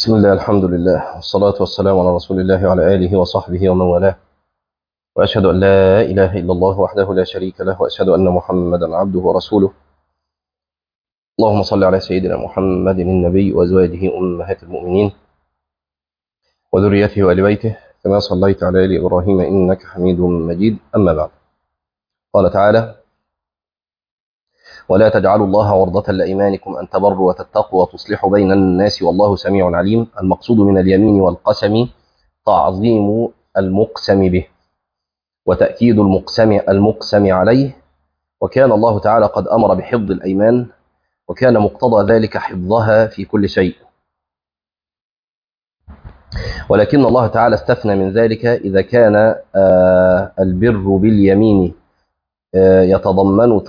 بسم الله الحمد لله والصلاة والسلام على رسول الله وعلى آله وصحبه ومن والاه، وأشهد أن لا إله إلا الله وحده لا شريك له، وأشهد أن محمدا عبده ورسوله. اللهم صل على سيدنا محمد النبي وأزواجه أمهات المؤمنين وذريته وآل بيته كما صليت على آل إبراهيم إنك حميد مجيد. أما بعد، قال تعالى: ولا تجعلوا الله عرضة لأيمانكم أن تبروا وتتقوا وتصلحوا بين الناس والله سميع عليم. المقصود من اليمين والقسم تعظيم المقسم به وتأكيد المقسم عليه، وكان الله تعالى قد أمر بحفظ الأيمان، وكان مقتضى ذلك حفظها في كل شيء، ولكن الله تعالى استثنى من ذلك إذا كان البر باليمين يتضمن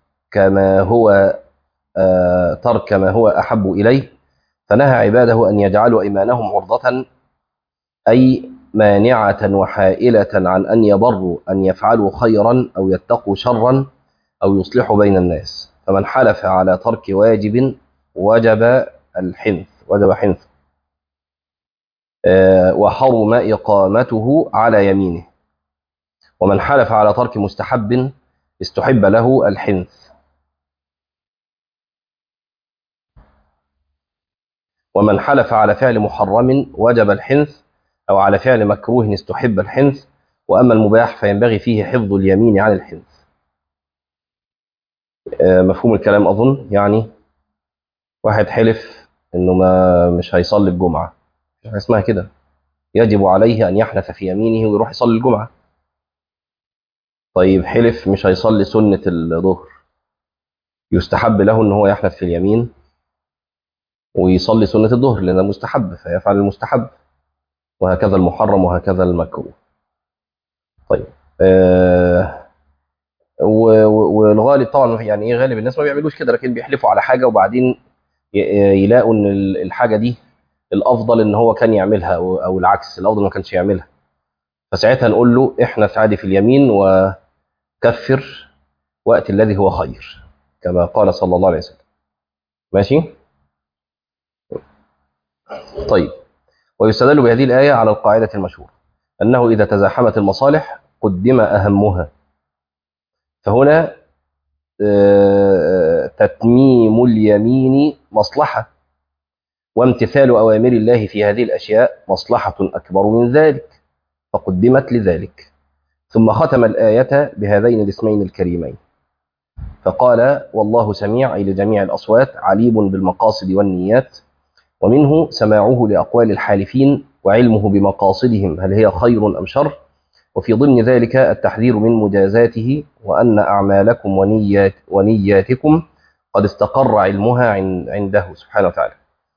ترك ما هو أحب إليه، فنهى عباده أن يجعلوا أيمانهم عرضة، أي مانعة وحائلة عن أن يبروا، أن يفعلوا خيرا أو يتقوا شرا أو يصلحوا بين الناس. فمن حلف على ترك واجب وجب حنث وحرم إقامته على يمينه. ومن حلف على ترك مستحب استحب له الحنث. ومن حلف على فعل محرم وجب الحنث، أو على فعل مكروه استحب الحنث. وأما المباح فينبغي فيه حفظ اليمين عن الحنث. مفهوم الكلام أظن؟ يعني واحد حلف إنه مش هيصلي الجمعة، مش حاجة اسمها كده، يجب عليه أن يحلف في يمينه ويروح يصلي الجمعة. طيب حلف مش هيصلي سنة الظهر، يستحب له ان هو يحلف في اليمين ويصلي سنة الظهر لأنه مستحب، فيفعل المستحب، وهكذا المحرم وهكذا المكروه. طيب والغالب طبعا، يعني ايه، غالب الناس ما بيعملوش كده، لكن بيحلفوا على حاجة وبعدين يلاقوا ان الحاجة دي الافضل ان هو كان يعملها، او العكس، الافضل ما كانش يعملها. فساعتها نقول له احنث عادي في اليمين وكفر وقت الذي هو خير، كما قال صلى الله عليه وسلم. ماشي. طيب، ويستدل بهذه الآية على القاعدة المشهورة أنه إذا تزاحمت المصالح قدم أهمها. فهنا تتميم اليمين مصلحة، وامتثال أوامر الله في هذه الأشياء مصلحة أكبر من ذلك، فقدمت لذلك. ثم ختم الآية بهذين الاسمين الكريمين، فقال: والله سميع، أي لجميع الأصوات، عليم بالمقاصد والنيات، ومنه سماعه لأقوال الحالفين وعلمه بمقاصدهم هل هي خير أم شر، وفي ضمن ذلك التحذير من مجازاته، وأن أعمالكم ونياتكم قد استقر علمها عنده سبحانه وتعالى.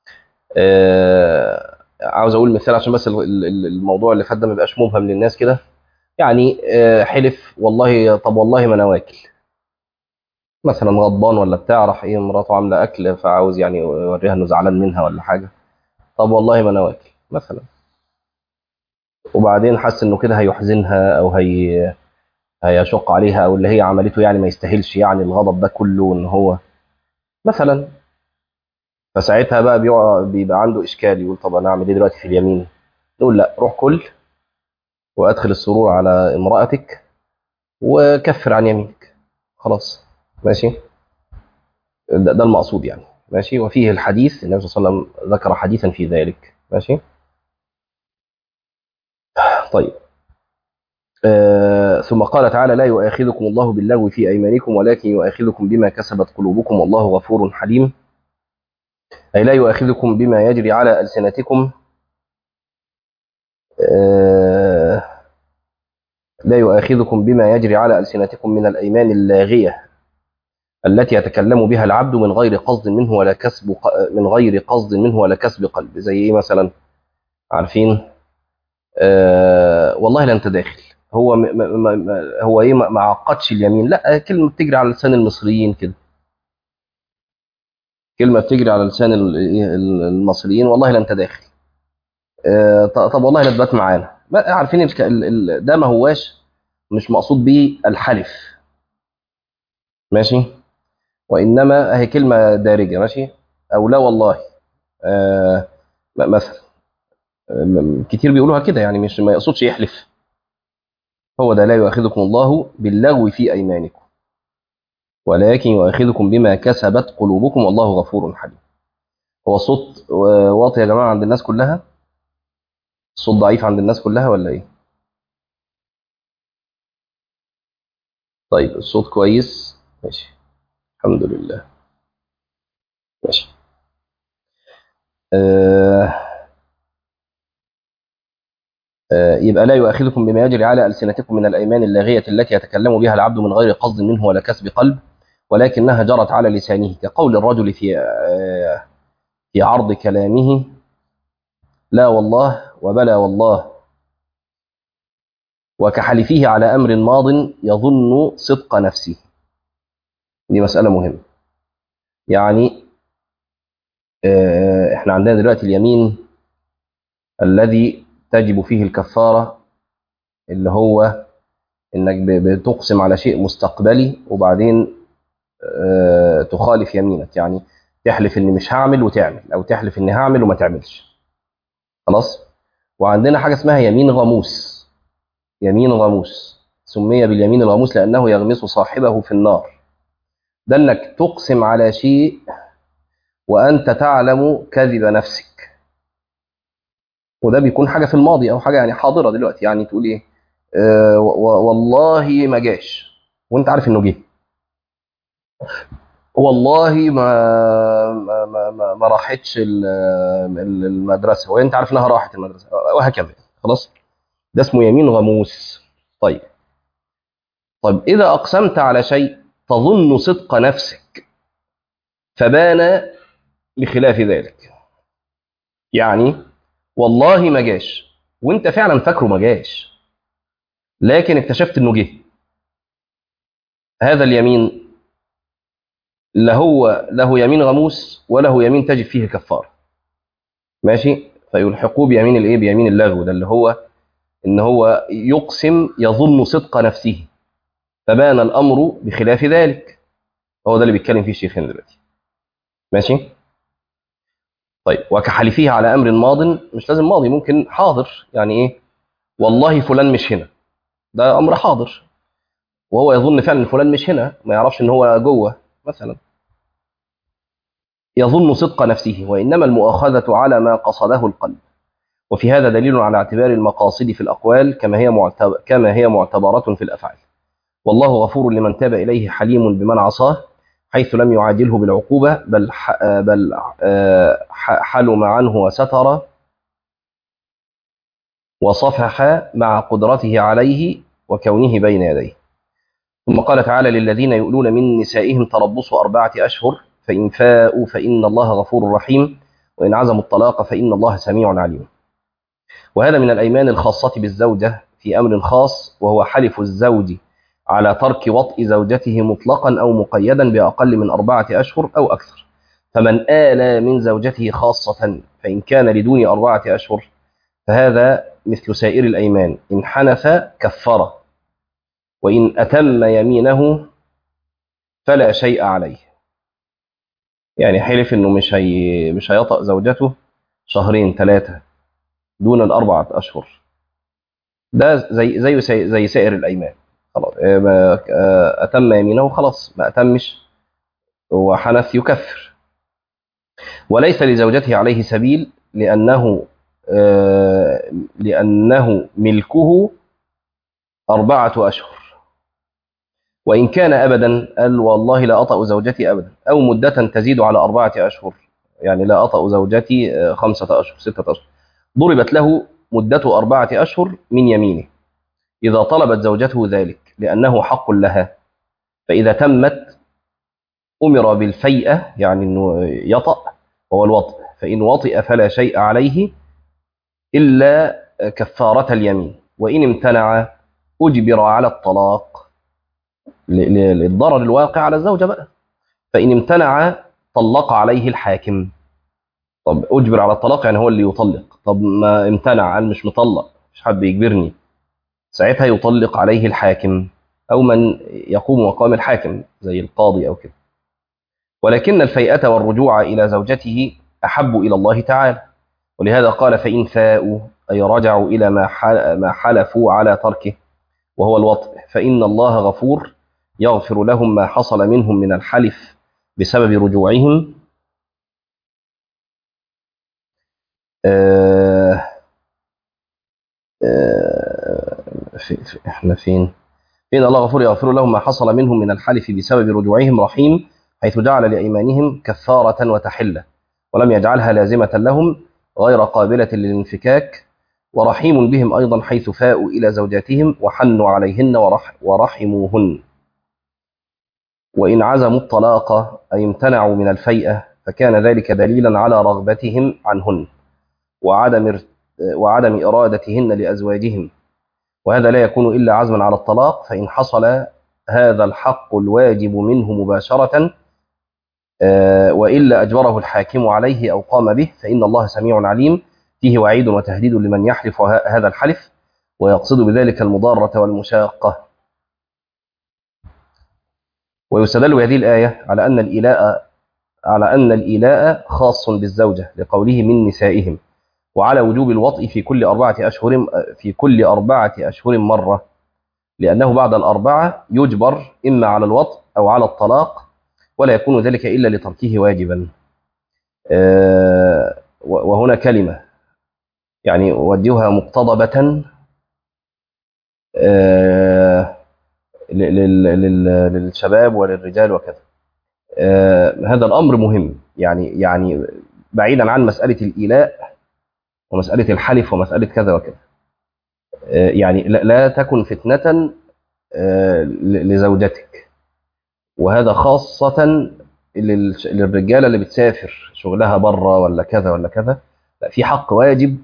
عاوز أقول مثال عشان بس الموضوع اللي فات ده ما يبقاش مبهم للناس كده. يعني حلف والله، طب والله ما أنا واكل مثلا، غضبان ولا بتاع، راح ايه مراته عامله اكل فعاوز يعني يوريها انه زعلان منها ولا حاجه. طب والله ما انا واكل مثلا، وبعدين حس انه كده هيحزنها او هيشق عليها، او اللي هي عملته يعني ما يستاهلش يعني الغضب ده كله ان هو مثلا. فساعتها بقى بيبقى عنده اشكال، يقول طب انا اعمل ايه دلوقتي في اليمين؟ نقول لا، روح كل وادخل السرور على امرأتك وكفر عن يمينك، خلاص. ماشي. ده المقصود يعني. ماشي. وفيه الحديث، النبي صلى الله عليه وسلم ذكر حديثا في ذلك. ماشي. طيب. ثم قال تعالى: لا يؤاخذكم الله باللغو في أيمانكم ولكن يؤاخذكم بما كسبت قلوبكم والله غفور حليم. أي لا يؤاخذكم بما يجري على ألسنتكم، آه لا يؤاخذكم بما يجري على ألسنتكم من الأيمان اللاغية التي يتكلم بها العبد من غير قصد منه ولا كسب قلب. زي إيه مثلا؟ عارفين؟ والله لا أنت داخل. هو هو إيه، ما عقدش اليمين، لا، كلمة بتجري على لسان المصريين كده، كلمة بتجري على لسان المصريين، والله لا أنت داخل. طب والله لا تبات معانا. عارفين ده ما هواش، مش مقصود به الحلف. ماشي. وإنما هي كلمة دارجة. ماشي. أو لا والله، آه مثلا كتير بيقولوها كده، يعني مش ما يقصدش يحلف. هو ده لا يؤاخذكم الله باللغو في أيمانكم ولكن يؤاخذكم بما كسبت قلوبكم والله غفور حليم. هو الصوت واطي يا جماعة عند الناس كلها؟ الصوت ضعيف عند الناس كلها ولا إيه؟ طيب الصوت كويس؟ ماشي، الحمد لله. ماشي. آه يبقى لا يؤاخذكم بما يجري على ألسنتكم من الأيمان اللاغية التي يتكلم بها العبد من غير قصد منه ولا كسب قلب، ولكنها جرت على لسانه، كقول الرجل في عرض كلامه لا والله وبلا والله، وكحلفه على أمر ماض يظن صدق نفسه. دي مسألة مهمة. يعني احنا عندنا دلوقتي اليمين الذي تجب فيه الكفارة، اللي هو انك بتقسم على شيء مستقبلي وبعدين تخالف يمينك، يعني تحلف اني مش هعمل وتعمل، او تحلف اني هعمل وما تعملش. خلاص. وعندنا حاجة اسمها يمين غموس. يمين غموس سمي باليمين الغموس لأنه يغمس صاحبه في النار. ده انك تقسم على شيء وأنت تعلم كذب نفسك، وده بيكون حاجة في الماضي أو حاجة يعني حاضرة دلوقتي. يعني تقول إيه؟ والله ما جاش، وأنت عارف إنه جه. والله ما راحتش المدرسة، وأنت عارف إنها راحت المدرسة، وهكذا. خلاص. ده اسمه يمين غموس. طيب. طيب إذا أقسمت على شيء تظن صدق نفسك فبان بخلاف ذلك، يعني والله ما جاش وانت فعلا فاكره ما جاش، لكن اكتشفت انه جه. هذا اليمين لا هو له يمين غموس وله يمين تجب فيه كفاره. ماشي. فيلحقوه بيمين الايه؟ بيمين اللغو، ده اللي هو ان هو يقسم يظن صدق نفسه فبان الامر بخلاف ذلك. هو ده اللي بيتكلم فيه الشيخين دلوقتي. ماشي. طيب وكحلفيه على امر ماض، مش لازم ماضي، ممكن حاضر. يعني ايه؟ والله فلان مش هنا، ده امر حاضر، وهو يظن فعلا ان فلان مش هنا، ما يعرفش ان هو جوه مثلا. يظن صدق نفسه، وانما المؤاخذه على ما قصده القلب. وفي هذا دليل على اعتبار المقاصد في الاقوال كما هي معتبره في الافعال. والله غفور لمن تاب اليه حليم بمن عصاه، حيث لم يعاجله بالعقوبه بل حلم عنه وستر وصفح مع قدرته عليه وكونه بين يديه. ثم قال تعالى: للذين يؤلون من نسائهم تربص 4 أشهر فإن فاءوا فإن الله غفور رحيم وإن عزموا الطلاق فإن الله سميع عليم. وهذا من الأيمان الخاصة بالزوجة في أمر خاص، وهو حلف الزوج على ترك وطء زوجته مطلقا أو مقيدا بأقل من 4 أشهر أو أكثر. فمن آلى من زوجته خاصة فإن كان لدون 4 أشهر فهذا مثل سائر الأيمان، إن حنث كفر، وإن أتم يمينه فلا شيء عليه. يعني حلف إنه مش هيطأ زوجته 2 3 دون ال4 أشهر، ده زي سائر الأيمان. خلاص. أتم يمينه خلاص، ما أتمش وحنث يكفر. وليس لزوجته عليه سبيل لأنه ملكه 4 أشهر. وإن كان أبدا، قال والله لا أطأ زوجتي أبدا، أو مدة تزيد على 4 أشهر، يعني لا أطأ زوجتي 5 أشهر 6 أشهر، ضربت له مدة 4 أشهر من يمينه إذا طلبت زوجته ذلك لأنه حق لها. فإذا تمت أمر بالفيئة، يعني أنه يطأ، وهو الوطء، فإن وطئ فلا شيء عليه إلا كفارة اليمين، وإن امتنع أجبر على الطلاق للضرر الواقع على الزوجة بقى. فإن امتنع طلق عليه الحاكم. طب أجبر على الطلاق يعني هو اللي يطلق، طب ما امتنع قال مش مطلق، مش حد يجبرني، ساعتها يطلق عليه الحاكم أو من يقوم مقام الحاكم زي القاضي أو كده. ولكن الفيئة والرجوع إلى زوجته أحب إلى الله تعالى، ولهذا قال فإن فاءوا أي رجعوا إلى ما حلفوا على تركه وهو الوطء فإن الله غفور يغفر لهم ما حصل منهم من الحلف بسبب رجوعهم. احنا فين الله غفور يغفر لهم ما حصل منهم من الحلف بسبب رجوعهم رحيم حيث جعل لأيمانهم كفارة وتحلة ولم يجعلها لازمة لهم غير قابلة للانفكاك، ورحيم بهم أيضا حيث فاءوا إلى زوجاتهم وحنوا عليهن ورحموهن. وإن عزموا الطلاق أي امتنعوا من الفيئة فكان ذلك دليلا على رغبتهم عنهن وعدم إرادتهن لأزواجهم، وهذا لا يكون إلا عزما على الطلاق. فإن حصل هذا الحق الواجب منه مباشرة وإلا أجبره الحاكم عليه أو قام به فإن الله سميع عليم فيه وعيد وتهديد لمن يحلف هذا الحلف ويقصد بذلك المضارة والمشاقة. ويستدل بهذه الآية على أن الإيلاء خاص بالزوجة لقوله من نسائهم، وعلى وجوب الوطء في كل 4 أشهر مرة، لأنه بعد الأربعة يجبر إما على الوطء أو على الطلاق ولا يكون ذلك إلا لتركه واجبا. وهنا كلمة يعني وجهها مقتضبة للشباب وللرجال وكذا. هذا الأمر مهم يعني بعيدا عن مسألة الإيلاء ومسألة الحلف ومسألة كذا وكذا، يعني لا تكن فتنة لزوجتك، وهذا خاصة للرجالة اللي بتسافر شغلها بره ولا كذا ولا كذا، لا في حق واجب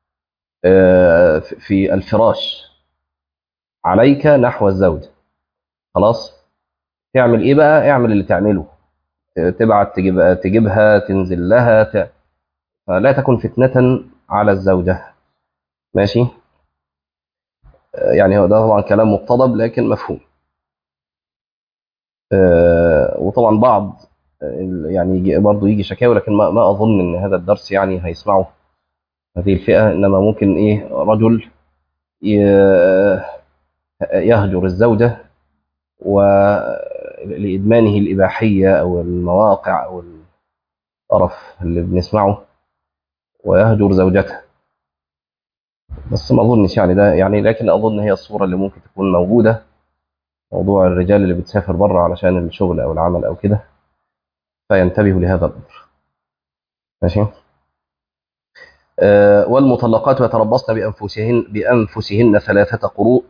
في الفراش عليك نحو الزوج. خلاص تعمل ايه بقى؟ اعمل اللي تعمله، تبعت تجيبها تنزل لها فلا تكن فتنة على الزوجة. ماشي، يعني هو ده طبعا كلام مقتضب لكن مفهوم. وطبعا بعض يعني برضه يجي شكاوى، لكن ما اظن ان هذا الدرس يعني هيسمعه هذه الفئة، انما ممكن ايه رجل يهجر الزوجة ولإدمانه الإباحية أو المواقع أو القرف اللي بنسمعه ويهجر زوجته، بس ما أظنش يعني ده يعني، لكن أظن هي الصورة اللي ممكن تكون موجودة، موضوع الرجال اللي بتسافر بره علشان الشغل أو العمل أو كده، فينتبهوا لهذا الأمر. ماشي. والمطلقات يتربصن بأنفسهن 3 قروء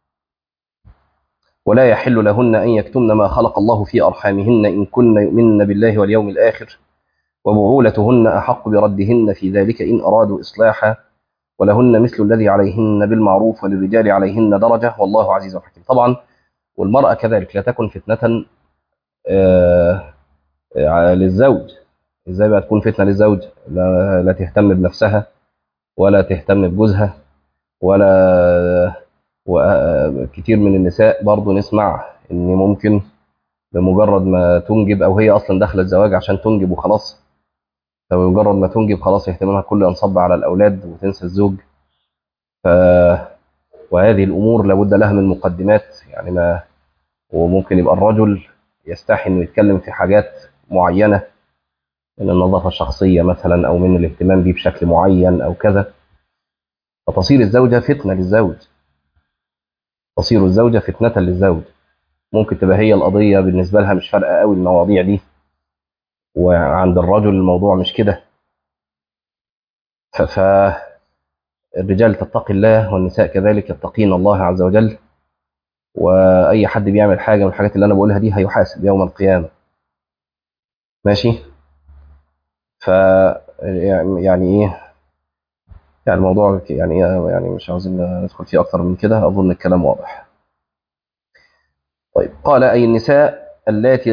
ولا يحل لهن أن يكتمن ما خلق الله في أرحامهن إن كن يؤمن بالله واليوم الآخر وبعولتهن أحق بردهن في ذلك إن أرادوا إصلاحا ولهن مثل الذي عليهن بالمعروف وللرجال عليهن درجة والله عزيز حكيم. طبعا والمرأة كذلك لا تكن فتنة للزوج. ازاي بقى تكون فتنة للزوج؟ لا تهتم بنفسها ولا تهتم بجوزها وكتير من النساء برضو نسمع ان ممكن بمجرد ما تنجب او هي اصلا داخله الزواج عشان تنجب وخلاص، فبمجرد ما تنجب خلاص اهتمامها كله ينصب على الاولاد وتنسى الزوج. وهذه الامور لابد لها من مقدمات، يعني وممكن يبقى الرجل يستحي انه يتكلم في حاجات معينه من النظافه الشخصيه مثلا او من الاهتمام بيه بشكل معين او كذا، فتصير الزوجه فتنه للزوج، تصير الزوجه فتنه للزوج. ممكن تبقى هي القضيه بالنسبه لها مش فارقه قوي المواضيع دي، وعند الرجل الموضوع مش كده. فالرجال تتقي الله والنساء كذلك يتقين الله عز وجل، واي حد بيعمل حاجه من الحاجات اللي انا بقولها دي هيحاسب يوم القيامه. ماشي. ف يعني ايه يعني الموضوع يعني مش عاوزين ندخل فيه اكتر من كده، اظن الكلام واضح. طيب قال اي النساء اللاتي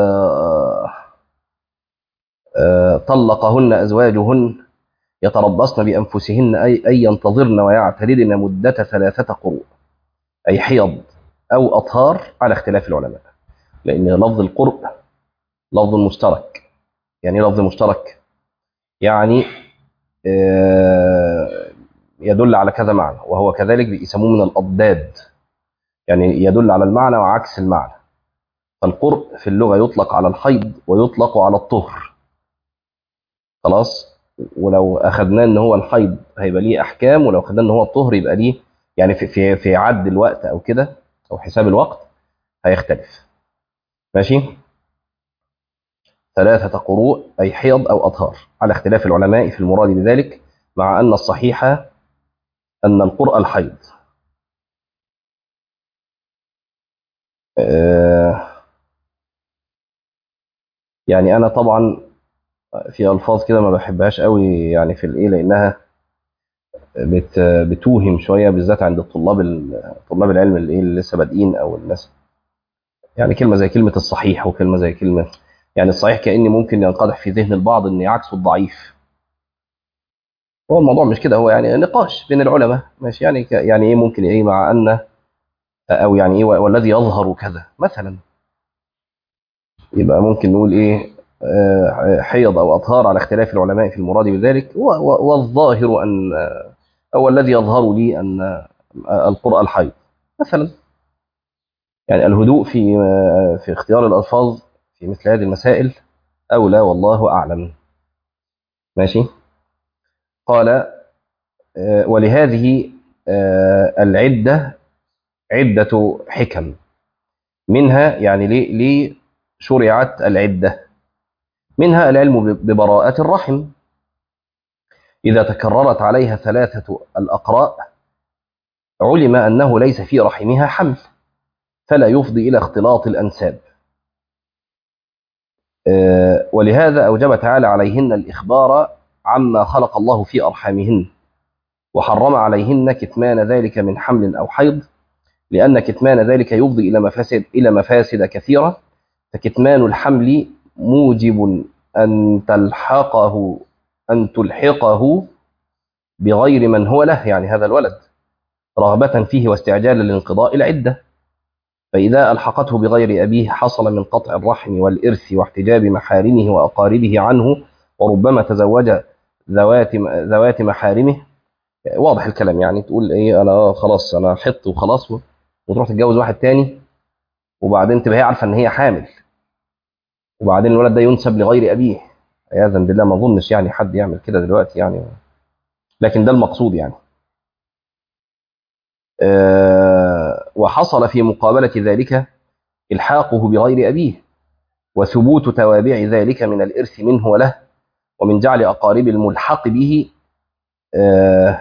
طلقهن ازواجهن يتربصن بانفسهن اي ينتظرن ويعتددن مده 3 قروء، اي حيض او اطهار على اختلاف العلماء، لان لفظ القرء لفظ مشترك. يعني لفظ مشترك يعني يدل على كذا معنى، وهو كذلك بيسموه من الأضداد، يعني يدل على المعنى وعكس المعنى. فالقرء في اللغة يطلق على الحيض ويطلق على الطهر. خلاص. ولو أخذناه إن هو الحيض هيبقى ليه أحكام، ولو أخذناه إن هو الطهر يبقى ليه، يعني في عد الوقت أو كده، أو حساب الوقت هيختلف. ماشي. 3 قروء أي حيض أو أطهار، على اختلاف العلماء في المراد بذلك، مع أن الصحيح أن القرء الحيض. آه، يعني أنا طبعا في ألفاظ كده ما بحبهاش قوي، يعني في الإيه، لأنها بتوهم شوية، بالذات عند طلاب العلم اللي لسه بادئين، أو الناس. يعني كلمة زي كلمة الصحيح، وكلمة زي كلمة، يعني الصحيح كأني ممكن ينقدح في ذهن البعض أن عكسه الضعيف. هو الموضوع مش كده، هو يعني نقاش بين العلماء. ماشي. يعني يعني إيه ممكن إيه مع أن، أو يعني إيه والذي يظهر كذا مثلا، يبقى ممكن نقول إيه حيض أو أطهار على اختلاف العلماء في المراد بذلك، والظاهر أن، أو الذي يظهر لي أن القرء الحيض مثلا. يعني الهدوء في اختيار الألفاظ في مثل هذه المسائل أولى، والله أعلم. ماشي. قال ولهذه العدة عدة حكم، منها يعني ليه شرعت العدة؟ منها العلم ببراءة الرحم، إذا تكررت عليها 3 الأقراء علم أنه ليس في رحمها حمل، فلا يفضي إلى اختلاط الأنساب. ولهذا أوجب تعالى عليهن الإخبار عما خلق الله في أرحامهن، وحرم عليهن كتمان ذلك من حمل أو حيض، لأن كتمان ذلك يفضي إلى مفاسد كثيرة. فكتمان الحمل موجب أن تلحقه بغير من هو له، يعني هذا الولد، رغبة فيه واستعجالا لانقضاء العدة. فإذا ألحقته بغير أبيه حصل من قطع الرحم والإرث واحتجاب محارمه وأقاربه عنه، وربما تزوج ذوات محارمه. واضح الكلام. يعني تقول إيه، أنا خلاص أنا حط وخلاص، وتروح تتجوز واحد تاني، وبعدين تبقى هي عارفة إن هي حامل، وبعدين الولد ده ينسب لغير أبيه. عياذا بالله. ما أظنش يعني حد يعمل كده دلوقتي يعني، لكن ده المقصود يعني. وحصل في مقابلة ذلك إلحاقه بغير أبيه، وثبوت توابع ذلك من الإرث منه وله، ومن جعل أقارب الملحق به آه،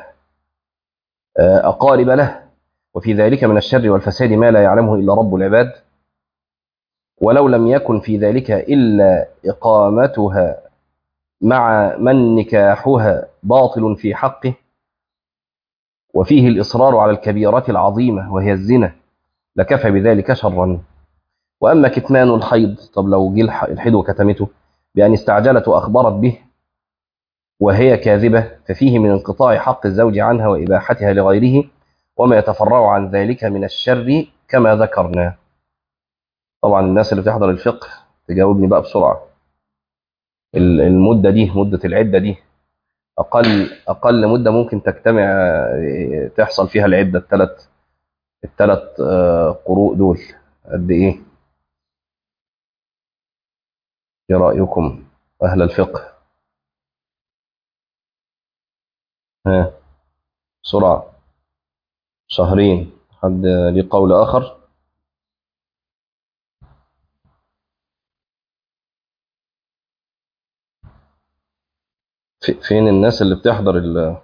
أقارب له، وفي ذلك من الشر والفساد ما لا يعلمه إلا رب العباد. ولو لم يكن في ذلك إلا إقامتها مع من نكاحها باطل في حقه، وفيه الإصرار على الكبيرة العظيمة وهي الزنا، لكفى بذلك شرا. وأما كتمان الحيض، طب لو جه الحيض وكتمته بأن استعجلت وأخبرت به وهي كاذبة، ففيه من انقطاع حق الزوج عنها وإباحتها لغيره، وما يتفرع عن ذلك من الشر كما ذكرنا. طبعا الناس اللي بتحضر الفقه تجاوبني بقى بسرعة. المدة دي، مدة العدة دي، أقل مدة ممكن تجتمع تحصل فيها العدة الثلاث قروء دول قد إيه؟ إيه رأيكم أهل الفقه؟ ها، بسرعة. شهرين. حد ليه قول آخر؟ فين الناس اللي بتحضر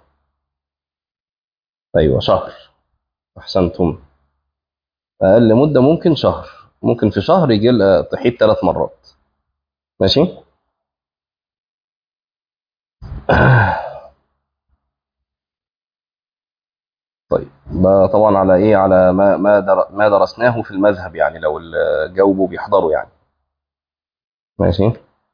أيوة، شهر. أحسنتم. أقل مدة ممكن شهر، ممكن في شهر يجي تحيد 3 مرات. ماشي. طيب، ده طبعا على إيه، على ما درسناه في المذهب، يعني لو جاوبوا بيحضروا يعني. ماشي.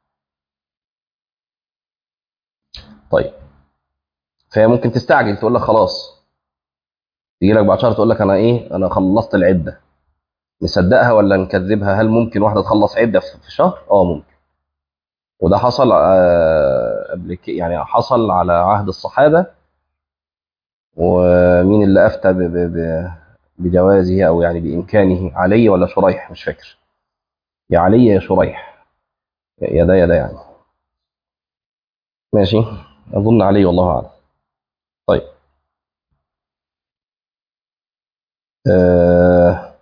طيب، فهي ممكن تستعجل تقول لك خلاص، تيجي لك بعد شهر تقول لك أنا خلصت العدة. نصدقها ولا نكذبها؟ هل ممكن واحدة تخلص عدة في شهر؟ ممكن. وده حصل قبل يعني حصل على عهد الصحابة. ومين اللي أفتى بجوازه أو يعني بإمكانه؟ علي ولا شريح؟ مش فاكر. يا علي يا شريح، يا ده يا ده يعني. ماشي، أظن علي والله أعلم. طيب. آه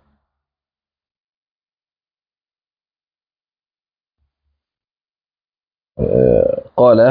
قال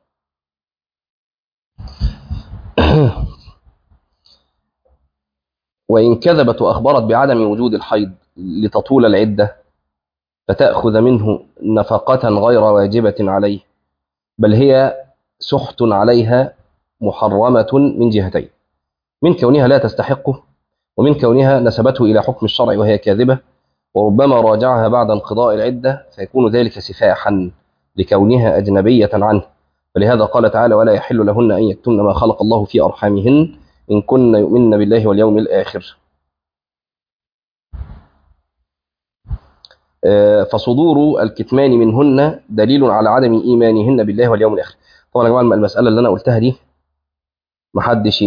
وإن كذبت وأخبرت بعدم وجود الحيض لتطول العدة فتأخذ منه نفقة غير واجبة عليه، بل هي سحت عليها محرمة من جهتين: من كونها لا تستحقه، ومن كونها نسبته إلى حكم الشرع وهي كاذبة، وربما راجعها بعد انقضاء العدة فيكون ذلك سفاحا لكونها أجنبية عنه. فلهذا قال تعالى: ولا يحل لهن أن يكتمن ما خلق الله في أرحامهن إن كن يؤمن بالله واليوم الآخر. فصدور الكتمان منهن دليل على عدم إيمانهن بالله واليوم الآخر. طبعا يا جماعة المسألة اللي أنا قلتها دي محدش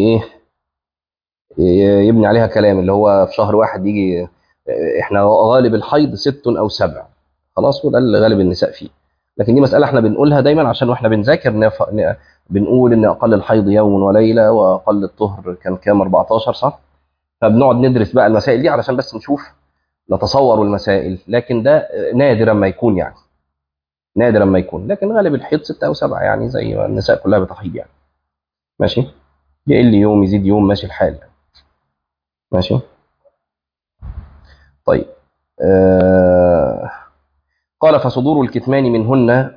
يبني عليها كلام، اللي هو في شهر واحد يجي احنا غالب الحيض 6 أو 7، خلاص، وده اللي غالب النساء فيه. لكن دي مسألة احنا بنقولها دايما عشان واحنا بنذاكر بنقول ان اقل الحيض يوم وليلة، واقل الطهر كان كام؟ 14، صح؟ فبنقعد ندرس بقى المسائل دي علشان بس نشوف، نتصور المسائل. لكن ده نادرا ما يكون يعني، نادرا ما يكون. لكن غالب الحيض 6 أو 7 يعني، زي ما النساء كلها بتحيض يعني. ماشي، يقل يوم يزيد يوم، ماشي الحال. ماشي. طيب. آه قال: فصدور الكتمان منهن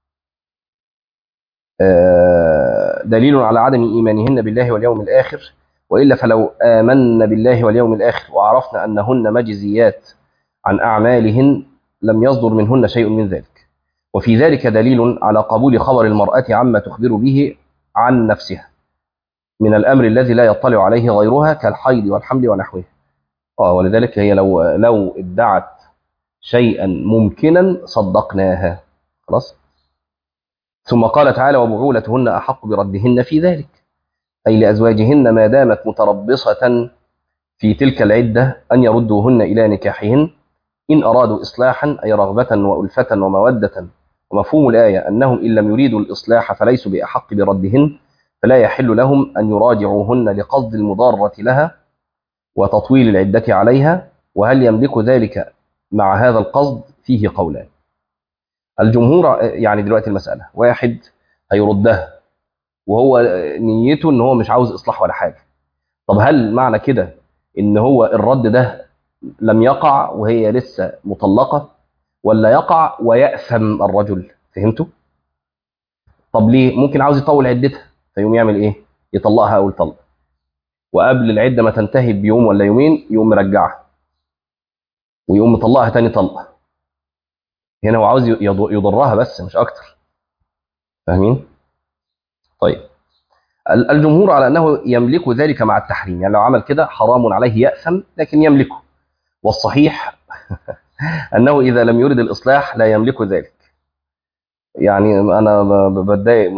دليل على عدم إيمانهن بالله واليوم الآخر، وإلا فلو آمن بالله واليوم الآخر وعرفنا أنهن مجزيات عن أعمالهن لم يصدر منهن شيء من ذلك. وفي ذلك دليل على قبول خبر المرأة عما تخبر به عن نفسها من الأمر الذي لا يطلع عليه غيرها كالحيض والحمل ونحوه. ولذلك هي لو ادعت شيئا ممكنا صدقناها. خلاص. ثم قال تعالى: وبعولتهن أحق بردهن في ذلك، أي لأزواجهن ما دامت متربصة في تلك العدة أن يردوهن إلى نكاحهن إن أرادوا إصلاحا، أي رغبة وألفة ومودة. ومفهوم الآية أنهم إن لم يريدوا الإصلاح فليسوا بأحق بردهن، فلا يحل لهم أن يراجعوهن لقصد المضارة لها وتطويل العدة عليها. وهل يملك ذلك مع هذا القصد؟ فيه قولان. الجمهور يعني دلوقتي المسألة واحد هيردها وهو نيته ان هو مش عاوز اصلاح ولا حاجة. طب هل معنى كده ان هو الرد ده لم يقع وهي لسه مطلقة، ولا يقع ويأثم الرجل؟ فهمتوا؟ طب ليه؟ ممكن عاوز يطول عدتها فيقوم يعمل ايه؟ يطلقها اول طلق، وقبل العدة ما تنتهي بيوم ولا يومين يقوم مرجعها ويقوم مطلقها تاني طلقة. هنا هو عاوز يضرها بس مش اكتر. فاهمين؟ طيب. الجمهور على أنه يملك ذلك مع التحريم، يعني لو عمل كده حرام عليه يأثم لكن يملكه. والصحيح أنه إذا لم يرد الإصلاح لا يملك ذلك. يعني أنا بتضايق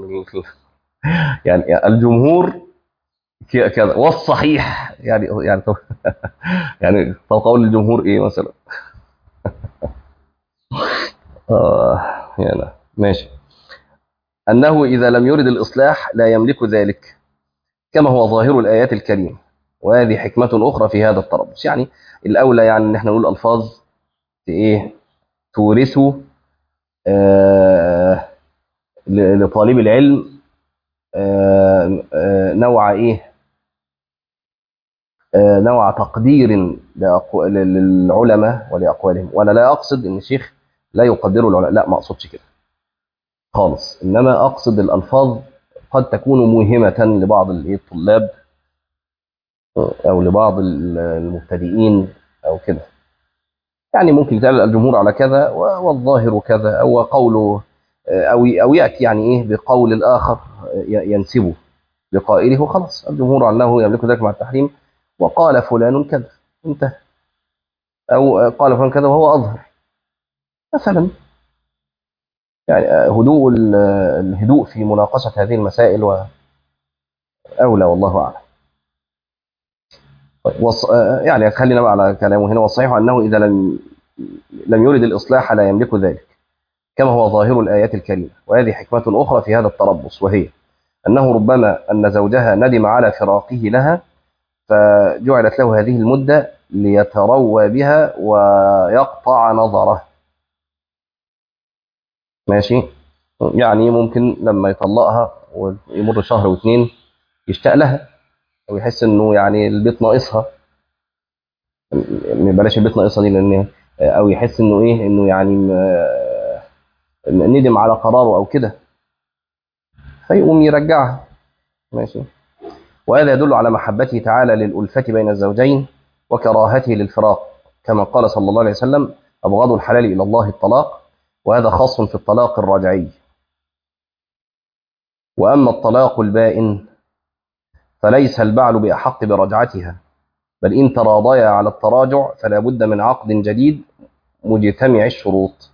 يعني الجمهور كذا، والصحيح يعني طب يعني طب قول الجمهور إيه مثلا؟ يعني ماشي. أنه إذا لم يرد الإصلاح لا يملك ذلك كما هو ظاهر الآيات الكريمة. وهذه حكمة أخرى في هذا التربص. يعني الأولى يعني إن احنا نقول ألفاظ تورثوا آه لطالب العلم نوع نوع تقدير للعلماء ولأقوالهم. وأنا لا أقصد إن الشيخ لا يقدر العلماء، لا، ما أقصدش كده خالص. إنما أقصد الألفاظ قد تكون موهمة لبعض الطلاب أو لبعض المبتدئين أو كده. يعني ممكن يتقال الجمهور على كذا والظاهر كذا، أو قوله أو يأتي يعني بقول الآخر ينسبه لقائله، وخلاص الجمهور على أنه يملك ذلك مع التحريم. وقال فلان كذا، انتهى. أو قال فلان كذا وهو أظهر مثلا. يعني الهدوء في مناقشة هذه المسائل وأولى، والله أعلم. طيب، يعني خلينا بقى على كلامه هنا. والصحيح أنه إذا لم يرد الإصلاح لا يملك ذلك، كما هو ظاهر الآيات الكريمة. وهذه حكمة أخرى في هذا التربص، وهي أنه ربما أن زوجها ندم على فراقه لها، فجعلت له هذه المدة ليتروى بها ويقطع نظره. ماشي. يعني ممكن لما يطلقها ويمر شهر واثنين يشتاق لها، او يحس انه يعني البيت ناقصها. بلاش البيت ناقصها دي، لان او يحس انه ايه، انه يعني ندم على قراره او كده، فيقوم يرجعها. ماشي. وهذا يدل على محبته تعالى للألفة بين الزوجين وكراهته للفراق، كما قال صلى الله عليه وسلم: أبغض الحلال إلى الله الطلاق. وهذا خاص في الطلاق الرجعي. وأما الطلاق البائن فليس البعل بأحق برجعتها، بل إن تراضيا على التراجع فلا بد من عقد جديد مجتمع الشروط.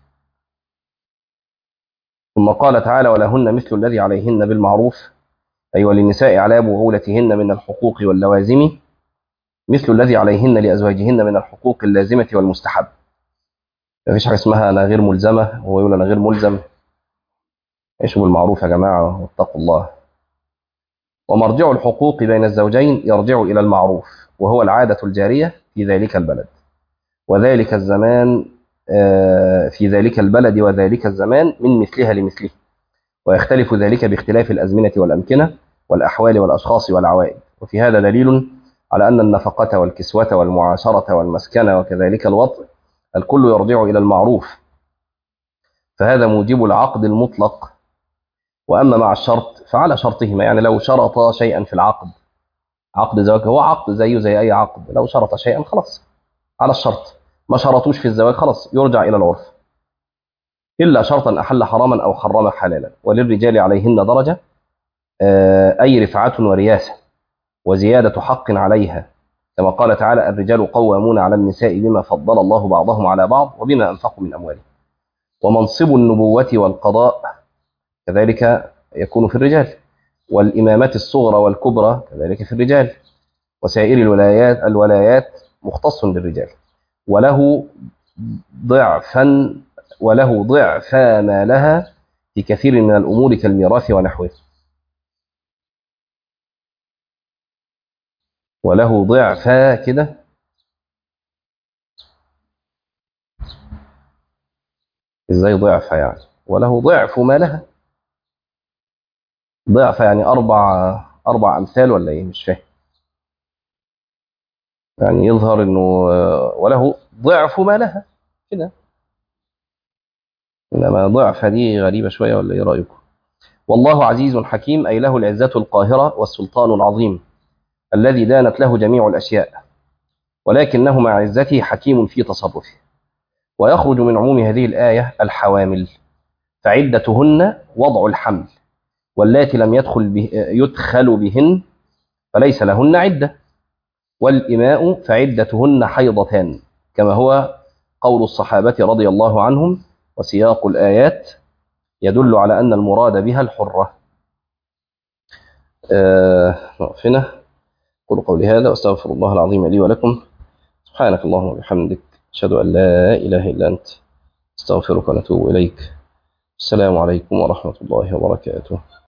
ثم قال تعالى: ولهن مثل الذي عليهن بالمعروف، أي وللنساء على بعولتهن من الحقوق واللوازم مثل الذي عليهن لأزواجهن من الحقوق اللازمة والمستحب. مفيش حاجة اسمها أنا غير ملزمة وهو يقول أنا غير ملزم. عيشوا بالمعروف يا جماعة واتقوا الله. ومرجع الحقوق بين الزوجين يرجع إلى المعروف، وهو العادة الجارية في ذلك البلد وذلك الزمان، في ذلك البلد وذلك الزمان من مثلها لمثله. ويختلف ذلك باختلاف الأزمنة والأمكنة والأحوال والأشخاص والعوائد. وفي هذا دليل على أن النفقة والكسوة والمعاشرة والمسكن وكذلك الوطء الكل يرجع إلى المعروف، فهذا موجب العقد المطلق. وأما مع الشرط فعلى شرطهما، يعني لو شرط شيئا في العقد، عقد زواج هو عقد زيه زي أي عقد، لو شرط شيئا خلاص على الشرط، ما شرطوش في الزواج خلاص يرجع إلى العرف، إلا شرطا أحل حراما أو حرم حلالا. وللرجال عليهن درجة، أي رفعة ورياسة وزيادة حق عليها، كما قال تعالى: الرجال قوامون على النساء بما فضل الله بعضهم على بعض وبما أنفقوا من أموالهم. ومنصب النبوة والقضاء كذلك يكون في الرجال، والإمامات الصغرى والكبرى كذلك في الرجال، وسائر الولايات مختص بالرجال. وله ضعفا وله ضعفا ما لها في كثير من الأمور كالميراث ونحوه. وله ضعفا كده، ازاي ضعفا يعني؟ وله ضعف ما لها، ضعف يعني أربع أمثال ولا إيه؟ مش فاهم. يعني يظهر إنه وله ضعف ما لها كده، إنما ضعف دي غريبة شوية، ولا إيه رأيكم؟ والله عزيز حكيم، أي له العزة القاهرة والسلطان العظيم الذي دانت له جميع الأشياء، ولكنه مع عزته حكيم في تصرفه. ويخرج من عموم هذه الآية الحوامل، فعدتهن وضع الحمل، واللاتي لم يدخل بهن فليس لهن عدة. والإماء فعدتهن حيضتان، كما هو قول الصحابة رضي الله عنهم. وسياق الآيات يدل على أن المراد بها الحرة. نقف هنا. قل قولي هذا واستغفر الله العظيم لي ولكم. سبحانك اللهم وبحمدك، أشهد أن لا إله إلا أنت، استغفرك ونتوب إليك. السلام عليكم ورحمة الله وبركاته.